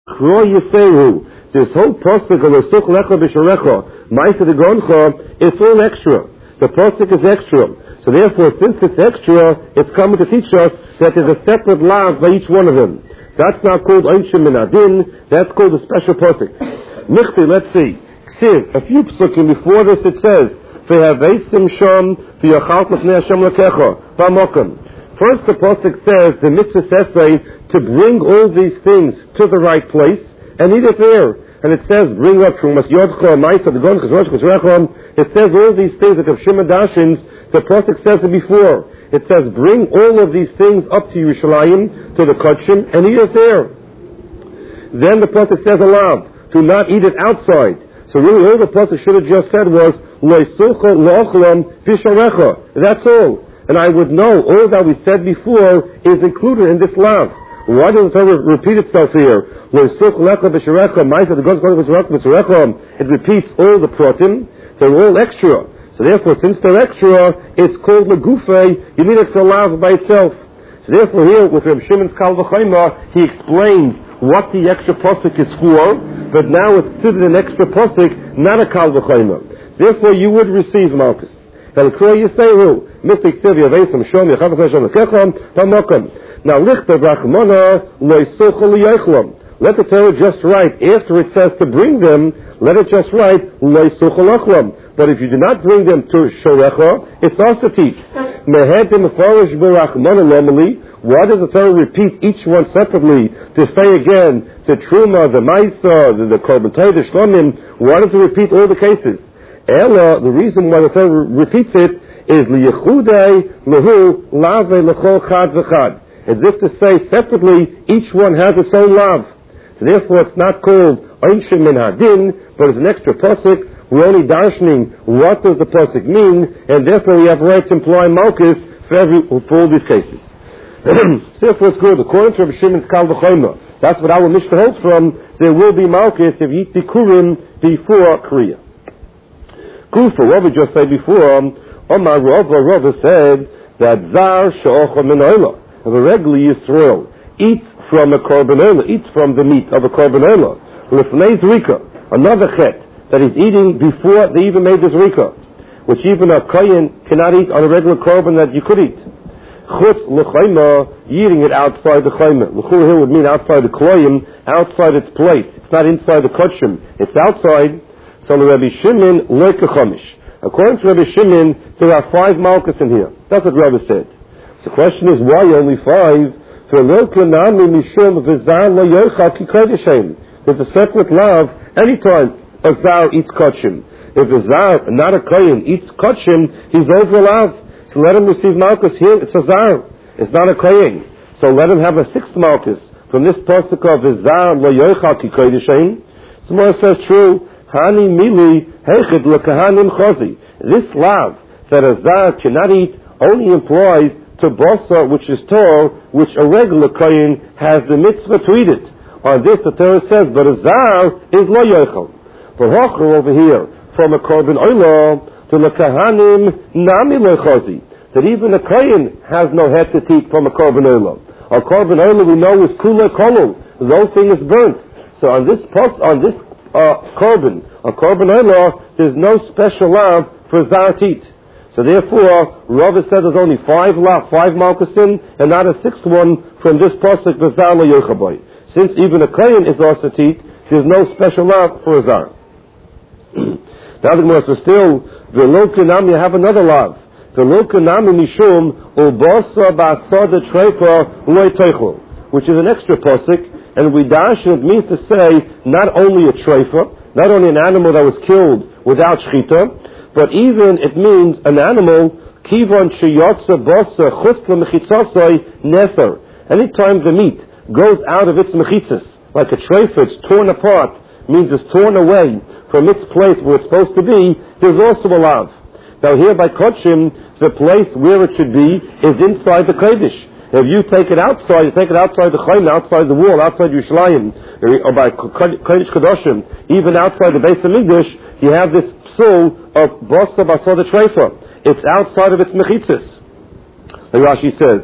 Kro Yiseru. This whole pasuk of Lesuch Lecha B'Sharecha, Ma'aseh Degoncha, it's all extra. The pasuk is extra. So therefore, since it's extra, it's coming to teach us that there's a separate lav by each one of them. So that's not called Einshim Min Adin, that's called a special pasuk. Nichti, let's see. Ksiv, a few pasukim before this it says, V'haveisim sham v'yachalt l'fnei Hashem l'kecha, v'amokim. First the pasuk says, the mitzvah says to bring all these things to the right place, and eat it there. And it says, bring up Trumas Yodcha, Ma'aseh Degoncha, Rosh Chesrecha. It says all these things that Rav Shimon Dashins, the pasuk says it before. It says, bring all of these things up to Yerushalayim, to the Kodshim, and eat it there. Then the pasuk says alav, to not eat it outside. So really all the pasuk should have just said was, Loisucha lo'ochlam v'sharecha. That's all. And I would know all that we said before is included in this lav. Why does the Torah repeat itself here? It repeats all the pratim. They're all extra. So therefore, since they're extra, it's called legufei. You need it for lav by itself. So therefore, here with Reb Shimon's Kal V'Chomer, he explains what the extra pasuk is for, but now it's considered an extra pasuk, not a Kal V'Chomer. Therefore, you would receive Malchus. Now, lichter brachmana loisochel yechlam. Let the Torah just write, after it says to bring them, let it just write loisochel achlam. But if you do not bring them to shorecha, it's also teach. Mehedim farish brachmana normally. Why does the Torah repeat each one separately to say again the truma, the maisa, the korban todah, the shlomim? Why does it repeat all the cases? Ella, the reason why the Torah repeats it is liyechudei lehu lave lechol chad v'chad. As if to say separately, each one has its own lav. So therefore it's not called Einshim Min Hadin, but it's an extra pasuk. We're only darshaning what does the pasuk mean, and therefore we have right to imply Malchus for all these cases. So therefore it's good. According to Rabbi Shimon's Kal V'Chomer, that's what our Mishnah holds from, there will be Malchus if you eat Bikurim before Kriya. Kufa, what we just said before, Omar Rava said that Zar She'ocha Min Oila, of a regular Yisrael, eats from a korban olah, eats from the meat of a korban olah. Lefnei zrika, another chet that is eating before they even made the zrika, which even a kohen cannot eat on a regular korban that you could eat. Chutz l'chayma, eating it outside the chayma. L'chur here would mean outside the kloyim, outside its place. It's not inside the kodshim. It's outside. So the Rabbi Shimon le'kachamish. According to Rabbi Shimon, there are 5 malchus in here. That's what Rabbi said. So the question is, why only 5? There's a separate lav anytime a zar eats kodshim. If a zar, not a kohen, eats kodshim, he's over lav. So let him receive malchus. Here it's a zar, it's not a kohen. So let him have a 6th malchus from this pasuk of the zar lo yochal ki kodeshem. So Moshe says true. Hani mili hechid lekahanim chazi. This lav that a zar cannot eat only implies to basa, which is Torah, which a regular kohen has the mitzvah to eat it. On this the Torah says, but a zar is lo yochel. For hocher over here, from a korban olah to the kahanim nami lo chazi, that even a kohen has no head to eat from a korban olah. A korban olah we know is kula kolul, the whole thing is burnt. So on this korban, a korban olah, there's no special lav for zar to eat. So therefore, Rava said there's only 5 malchusim, and not a 6th one from this pasuk v'zar lo yochaboy. Since even a kohen is also teat, there's no special lav for a zar. Now the Gemara says still, v'lo kenami, have another lav. V'lo kenami mishum ubasa ba'asada treifa loy teichel, which is an extra pasuk, and we dash it means to say not only a treifa, not only an animal that was killed without shchita, but even it means an animal, kivon sheyotza bosa chusla mechitzasai neser. Anytime the meat goes out of its mechitzas, like a treifa, it's torn apart, means it's torn away from its place where it's supposed to be, there's also a lav. Now here by kodshim, the place where it should be is inside the kodesh. If you take it outside, you take it outside the chayim, outside the wall, outside Yerushalayim, or by kodesh kadoshim, even outside the Beis Hamikdash, you have this psul of basa basada treifa. It's outside of its mechitzas. The Rashi says,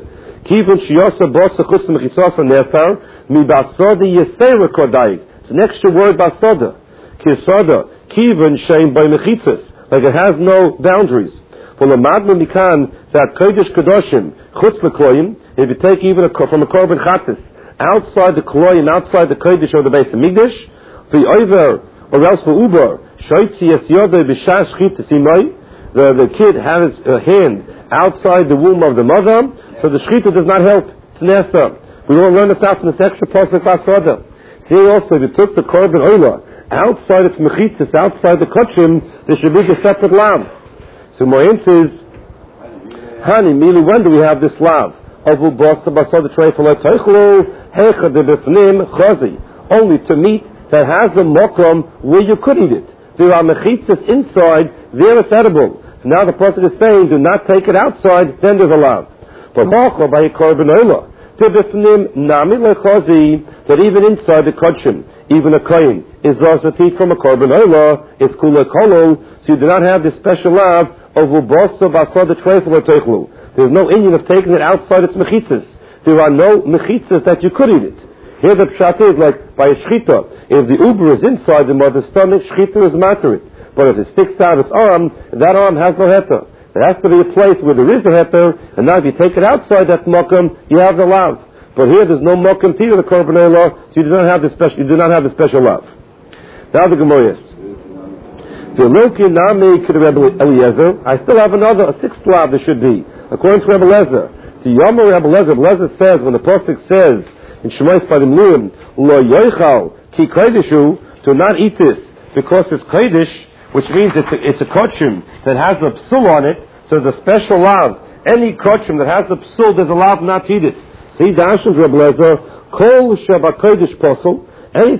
Kivon shiyasa bosa chutz mechitzasa nesar mi basoda yesera kodayik. It's an extra word basoda. Kisoda kivon shein by mechitzas, like it has no boundaries. For the madman mikan that kodesh kadoshim chutz lekloyim, if you take even from a korban chatas outside the kloyim, outside the kodesh of the base of migdash, the over or else for uber shoitzi yesyoda b'shas shchita simai. The kid has a hand outside the womb of the mother, so the shchita does not help. It's nesa. We don't learn this out from this extra pasuk basoda. See also, if you took the korban oila outside its mechitzas, outside the kachim, there should be a separate lav. So Moyen says, Hani, Mili, when do we have this lav? Only to meat that has a mokum where you could eat it. There are mechitzas inside, there it's edible. So now the prophet is saying, do not take it outside, then there's a lav. But by a korban oila, that even inside the kachim, even a kohen is also to eat from a korban oila, it's kula kolol, so you do not have this special lav of ubosa basada treifel or teichlu. There's no Indian of taking it outside its mechitzas. There are no mechitzas that you could eat it. Here the pshat is like by a shchita. If the uber is inside the mother's stomach, shchita is materit. But if it sticks out its arm, that arm has no heter. There has to be a place where there is a heter, and now if you take it outside that mokum, you have the lav. But here there's no mokum to the korban oila, so you do not have the special lav. Now the Gemara is. I still have a sixth lav there should be. According to Rebbe Lezer, the Yomer Rebbe Lezer says, when the Pasuk says in Shemais Padim Luim, Lo Yoichal Ki Kodesh, to not eat this because it's Kodesh, which means it's a kochim that has a psul on it, so there's a special lav. Any kochim that has a psul, there's a lav not to eat it. See, the Ashim Rebbe Lezer, Kol Sheba Kodesh Posel, any